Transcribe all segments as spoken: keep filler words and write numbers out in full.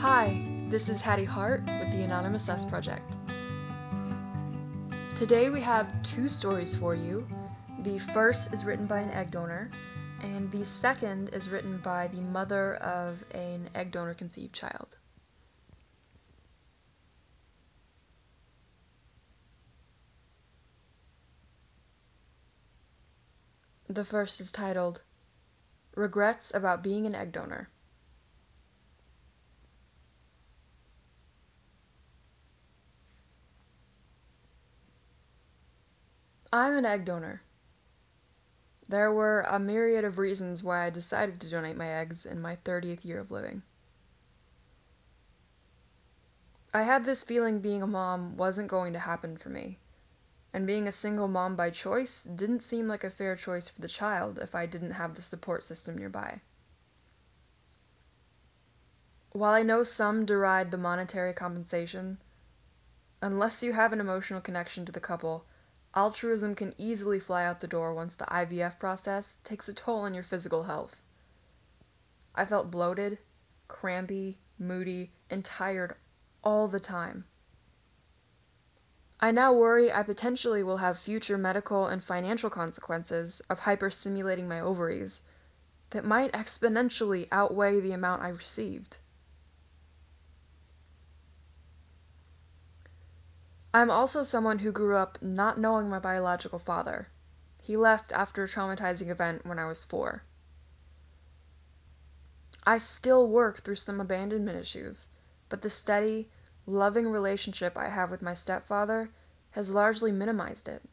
Hi, this is Hattie Hart with the Anonymous Us Project. Today we have two stories for you. The first is written by an egg donor, and the second is written by the mother of an egg donor conceived child. The first is titled, Regrets About Being an Egg Donor. I'm an egg donor. There were a myriad of reasons why I decided to donate my eggs in my thirtieth year of living. I had this feeling being a mom wasn't going to happen for me, and being a single mom by choice didn't seem like a fair choice for the child if I didn't have the support system nearby. While I know some deride the monetary compensation, unless you have an emotional connection to the couple, altruism can easily fly out the door once the I V F process takes a toll on your physical health. I felt bloated, crampy, moody, and tired all the time. I now worry I potentially will have future medical and financial consequences of hyperstimulating my ovaries that might exponentially outweigh the amount I received. I'm also someone who grew up not knowing my biological father. He left after a traumatizing event when I was four. I still work through some abandonment issues, but the steady, loving relationship I have with my stepfather has largely minimized it.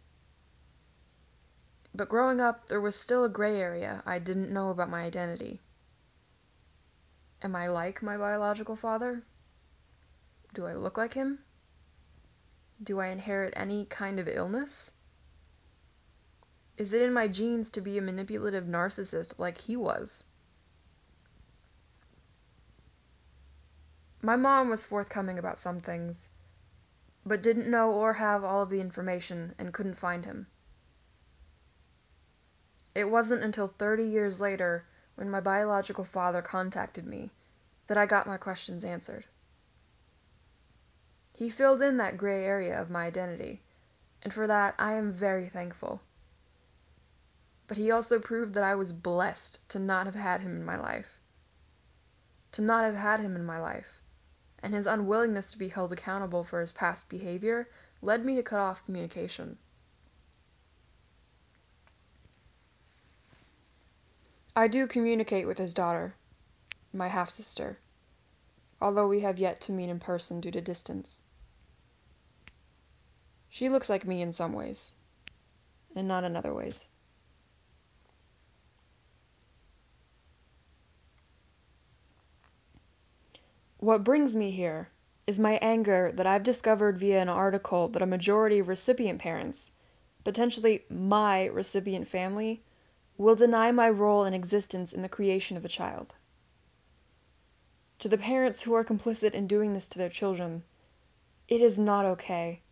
But growing up, there was still a gray area I didn't know about my identity. Am I like my biological father? Do I look like him? Do I inherit any kind of illness? Is it in my genes to be a manipulative narcissist like he was? My mom was forthcoming about some things, but didn't know or have all of the information and couldn't find him. It wasn't until thirty years later, when my biological father contacted me, that I got my questions answered. He filled in that gray area of my identity, and for that I am very thankful. But he also proved that I was blessed to not have had him in my life. To not have had him in my life, and his unwillingness to be held accountable for his past behavior led me to cut off communication. I do communicate with his daughter, my half-sister, although we have yet to meet in person due to distance. She looks like me in some ways, and not in other ways. What brings me here is my anger that I've discovered via an article that a majority of recipient parents, potentially my recipient family, will deny my role and existence in the creation of a child. To the parents who are complicit in doing this to their children, it is not okay.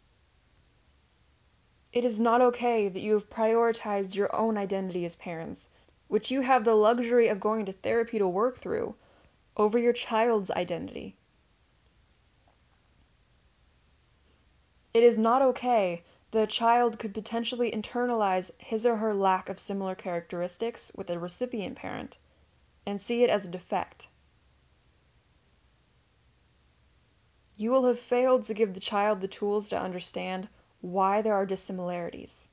It is not okay that you have prioritized your own identity as parents, which you have the luxury of going to therapy to work through, over your child's identity. It is not okay that a child could potentially internalize his or her lack of similar characteristics with a recipient parent and see it as a defect. You will have failed to give the child the tools to understand why there are dissimilarities.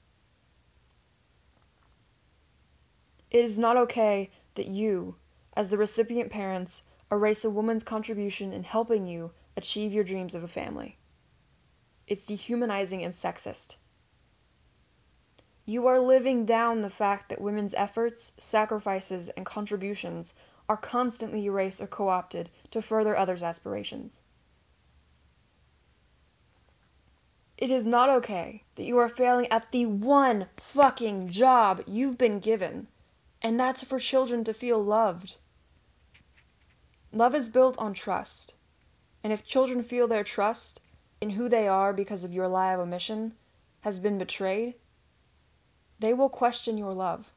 It is not okay that you, as the recipient parents, erase a woman's contribution in helping you achieve your dreams of a family. It's dehumanizing and sexist. You are living down the fact that women's efforts, sacrifices, and contributions are constantly erased or co-opted to further others' aspirations. It is not okay that you are failing at the one fucking job you've been given, and that's for children to feel loved. Love is built on trust, and if children feel their trust in who they are because of your lie of omission has been betrayed, they will question your love.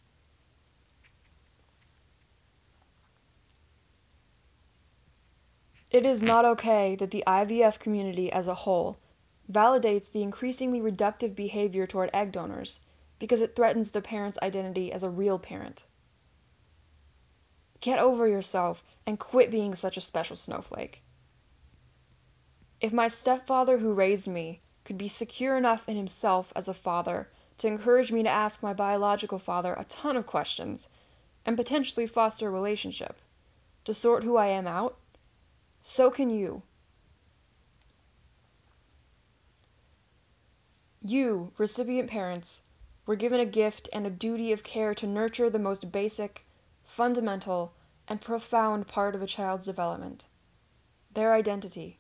It is not okay that the I V F community as a whole validates the increasingly reductive behavior toward egg donors because it threatens the parent's identity as a real parent. Get over yourself and quit being such a special snowflake. If my stepfather who raised me could be secure enough in himself as a father to encourage me to ask my biological father a ton of questions and potentially foster a relationship, to sort who I am out, so can you. You, recipient parents, were given a gift and a duty of care to nurture the most basic, fundamental, and profound part of a child's development, their identity.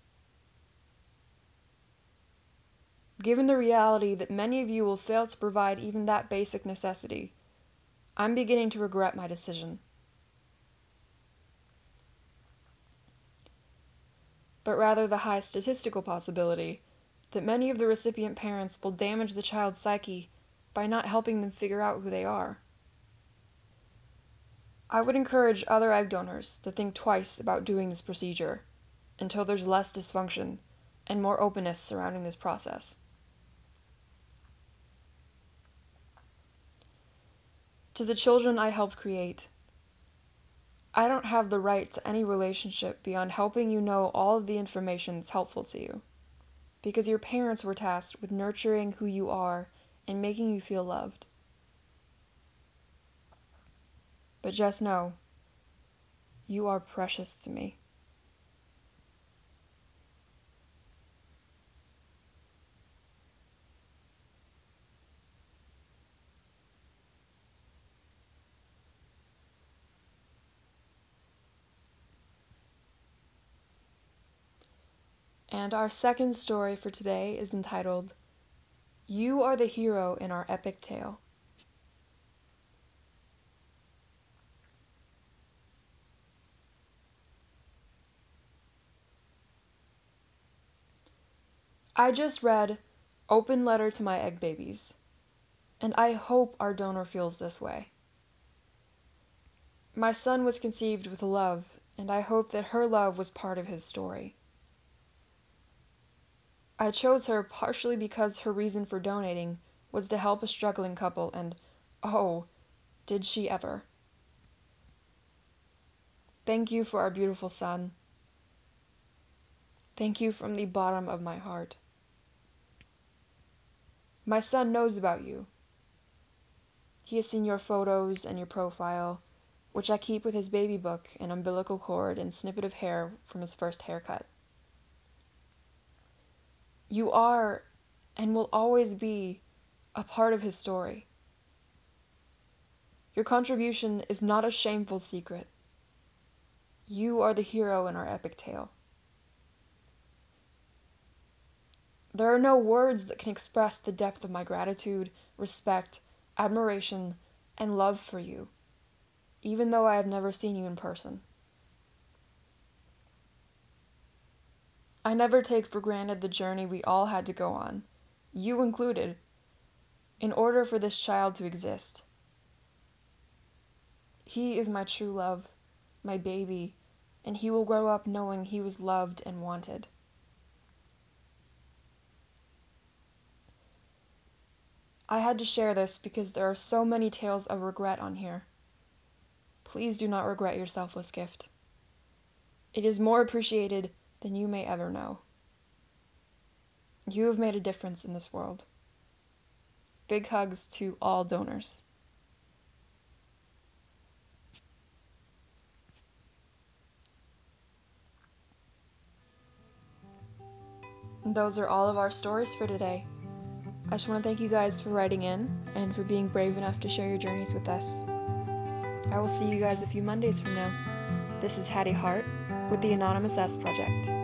Given the reality that many of you will fail to provide even that basic necessity, I'm beginning to regret my decision. But rather the high statistical possibility that many of the recipient parents will damage the child's psyche by not helping them figure out who they are. I would encourage other egg donors to think twice about doing this procedure until there's less dysfunction and more openness surrounding this process. To the children I helped create, I don't have the right to any relationship beyond helping you know all of the information that's helpful to you, because your parents were tasked with nurturing who you are and making you feel loved. But just know, you are precious to me. And our second story for today is entitled, You Are the Hero in Our Epic Tale. I just read Open Letter to My Egg Babies, and I hope our donor feels this way. My son was conceived with love, and I hope that her love was part of his story. I chose her partially because her reason for donating was to help a struggling couple, and oh, did she ever. Thank you for our beautiful son. Thank you from the bottom of my heart. My son knows about you. He has seen your photos and your profile, which I keep with his baby book, an umbilical cord, and snippet of hair from his first haircut. You are, and will always be, a part of his story. Your contribution is not a shameful secret. You are the hero in our epic tale. There are no words that can express the depth of my gratitude, respect, admiration, and love for you, even though I have never seen you in person. I never take for granted the journey we all had to go on, you included, in order for this child to exist. He is my true love, my baby, and he will grow up knowing he was loved and wanted. I had to share this because there are so many tales of regret on here. Please do not regret your selfless gift. It is more appreciated than you may ever know. You have made a difference in this world. Big hugs to all donors. And those are all of our stories for today. I just want to thank you guys for writing in and for being brave enough to share your journeys with us. I will see you guys a few Mondays from now. This is Hattie Hart with the Anonymous S Project.